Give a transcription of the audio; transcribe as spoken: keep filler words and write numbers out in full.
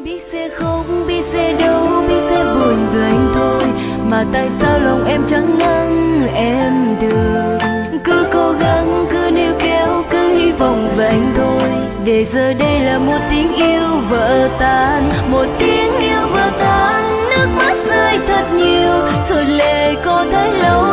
Biết sẽ khóc, biết sẽ đau, biết sẽ buồn với anh thôi, mà tại sao lòng em chẳng nắng em được. Cứ cố gắng, cứ níu kéo, cứ hy vọng về anh thôi, để giờ đây là một tiếng yêu vỡ tan, một tiếng yêu vỡ tan. Nước mắt rơi thật nhiều, rồi lệ có thấy lâu